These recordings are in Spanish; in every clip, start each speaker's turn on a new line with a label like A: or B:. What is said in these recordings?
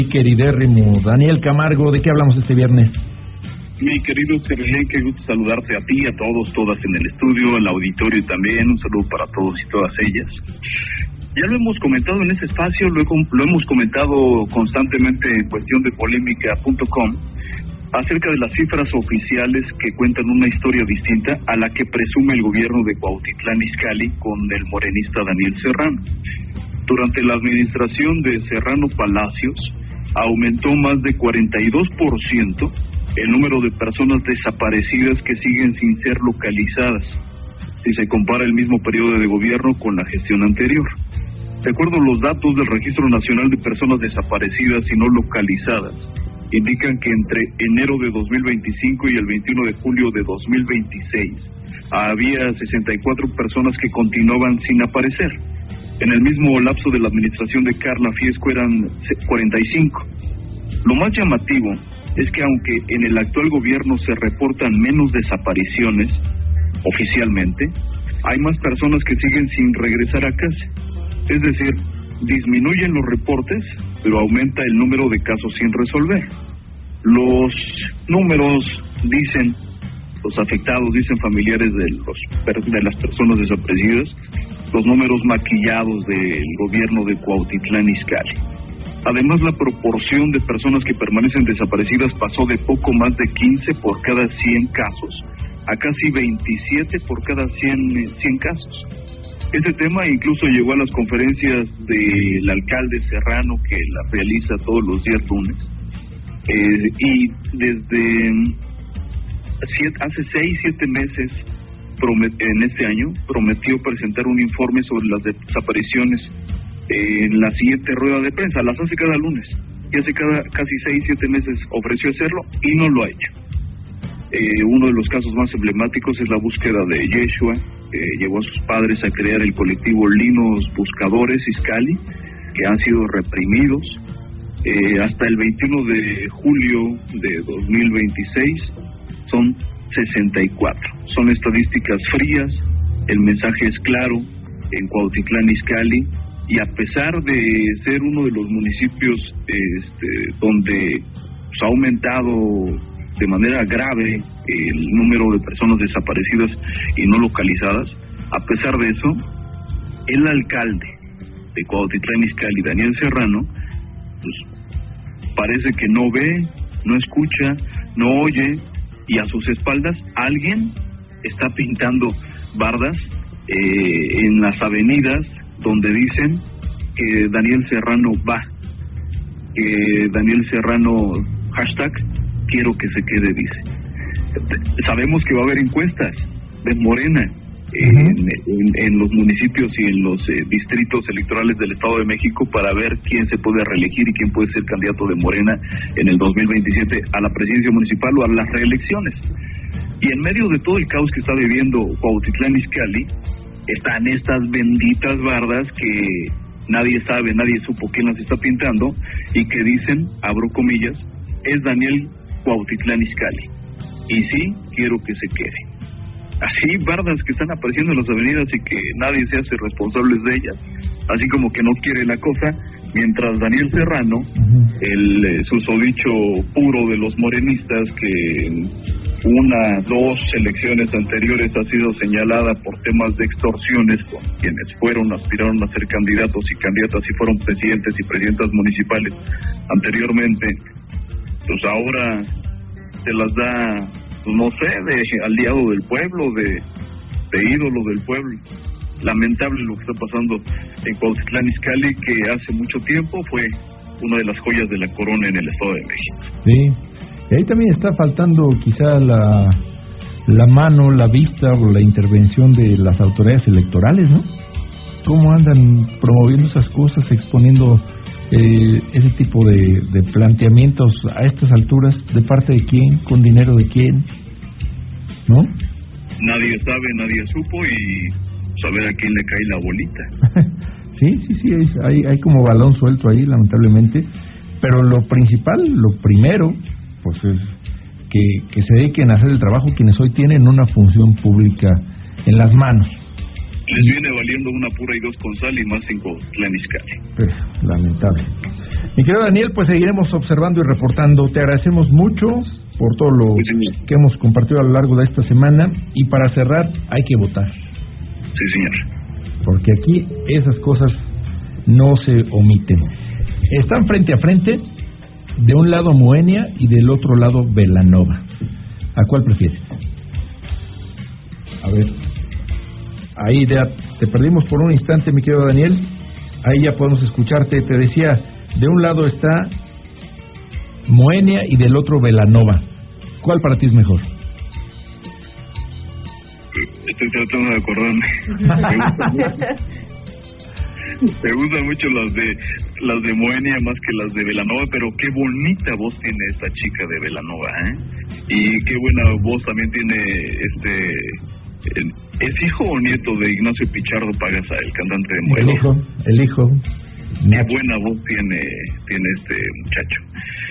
A: Queridérrimo Daniel Camargo, ¿de qué hablamos este viernes?
B: Mi querido Sergey, qué gusto saludarte a ti, a todos, todas en el estudio, al auditorio también, un saludo para todos y todas ellas. Ya lo hemos comentado en ese espacio, lo hemos comentado constantemente en cuestión de polémica.com, acerca de las cifras oficiales que cuentan una historia distinta a la que presume el gobierno de Cuautitlán Izcalli con el morenista Daniel Serrano. Durante la administración de Serrano Palacios, aumentó más de 42% el número de personas desaparecidas que siguen sin ser localizadas, si se compara el mismo periodo de gobierno con la gestión anterior. De acuerdo a los datos del Registro Nacional de Personas Desaparecidas y No Localizadas, indican que entre enero de 2025 y el 21 de julio de 2026 había 64 personas que continuaban sin aparecer. En el mismo lapso de la administración de Carla Fiesco eran 45. Lo más llamativo es que aunque en el actual gobierno se reportan menos desapariciones, oficialmente, hay más personas que siguen sin regresar a casa. Es decir, disminuyen los reportes, pero aumenta el número de casos sin resolver. Los números dicen, los afectados dicen familiares de las personas desaparecidas, los números maquillados del gobierno de Cuautitlán Izcalli. Además, la proporción de personas que permanecen desaparecidas pasó de poco más de 15 por cada 100 casos a casi 27 por cada 100 casos. Este tema incluso llegó a las conferencias del alcalde Serrano, que la realiza todos los días lunes, y desde hace 6-7 meses en este año prometió presentar un informe sobre las desapariciones en la siguiente rueda de prensa. Las hace cada lunes y hace casi 6-7 meses ofreció hacerlo y no lo ha hecho. Uno de los casos más emblemáticos es la búsqueda de Yeshua. Llevó a sus padres a crear el colectivo Linos Buscadores Izcalli, que han sido reprimidos. Hasta el 21 de julio de 2026 son 64. Son estadísticas frías, el mensaje es claro en Cuautitlán Izcalli, y a pesar de ser uno de los municipios donde ha aumentado de manera grave el número de personas desaparecidas y no localizadas, a pesar de eso, el alcalde de Cuautitlán Izcalli, Daniel Serrano, pues parece que no ve, no escucha, no oye, y a sus espaldas alguien está pintando bardas en las avenidas donde dicen que Daniel Serrano va, que Daniel Serrano hashtag quiero que se quede, dice. Sabemos que va a haber encuestas de Morena en los municipios y en los distritos electorales del Estado de México para ver quién se puede reelegir y quién puede ser candidato de Morena en el 2027 a la presidencia municipal o a las reelecciones. Y en medio de todo el caos que está viviendo Cuautitlán Izcalli, están estas benditas bardas que nadie sabe, nadie supo quién las está pintando y que dicen, abro comillas, es Daniel Cuautitlán Izcalli. Y sí, quiero que se quede. Así, bardas que están apareciendo en las avenidas y que nadie se hace responsable de ellas, así como que no quiere la cosa, mientras Daniel Serrano, el susodicho puro de los morenistas, que 2 elecciones anteriores ha sido señalada por temas de extorsiones con quienes aspiraron a ser candidatos y candidatas y fueron presidentes y presidentas municipales anteriormente, pues ahora se las da, no sé, de aliado del pueblo, de ídolo del pueblo. Lamentable lo que está pasando en Cuautitlán Izcalli, que hace mucho tiempo fue una de las joyas de la corona en el Estado de México.
A: Sí, y ahí también está faltando quizá la mano, la vista o la intervención de las autoridades electorales, ¿no? ¿Cómo andan promoviendo esas cosas, exponiendo ese tipo de planteamientos a estas alturas? ¿De parte de quién? ¿Con dinero de quién? ¿No?
B: Nadie sabe, nadie supo y saber a quién le cae la bolita.
A: Sí, hay como balón suelto ahí, lamentablemente. Pero lo principal, lo primero, pues es que se dediquen a hacer el trabajo quienes hoy tienen una función pública en las manos.
B: Les viene valiendo una pura y 2 con sal y más 5 Tlaniscali.
A: Pues, lamentable. Mi querido Daniel, pues seguiremos observando y reportando. Te agradecemos mucho por todo lo que hemos compartido a lo largo de esta semana. Y para cerrar, hay que votar.
B: Sí, señor.
A: Porque aquí esas cosas no se omiten. Están frente a frente, de un lado Moenia y del otro lado Belanova. ¿A cuál prefieres? A ver. Ahí te perdimos por un instante, mi querido Daniel. Ahí ya podemos escucharte. Te decía, de un lado está Moenia y del otro Belanova. ¿Cuál para ti es mejor?
B: Estoy tratando de acordarme. Me gustan mucho las de Moenia más que las de Belanova, pero qué bonita voz tiene esta chica de Belanova, ¿eh? Y qué buena voz también tiene ¿es hijo o nieto de Ignacio Pichardo Pagasa, el cantante de Moenia?
A: El hijo.
B: Qué buena voz tiene este muchacho.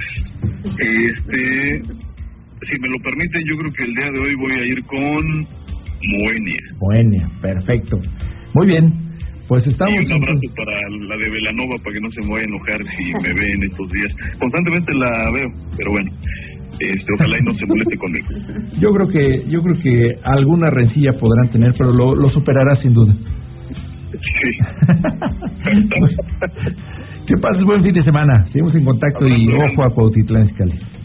B: Si me lo permiten, yo creo que el día de hoy voy a ir con Moenia, perfecto. Muy bien, pues estamos... Y un abrazo para la de Belanova, para que no se me vaya a enojar si me ve en estos días. Constantemente la veo, pero bueno, ojalá y no se moleste conmigo.
A: Yo creo que alguna rencilla podrán tener, pero lo superará sin duda.
B: Sí.
A: Que pases buen fin de semana. Seguimos en contacto y ojo a Cuautitlán Izcalli.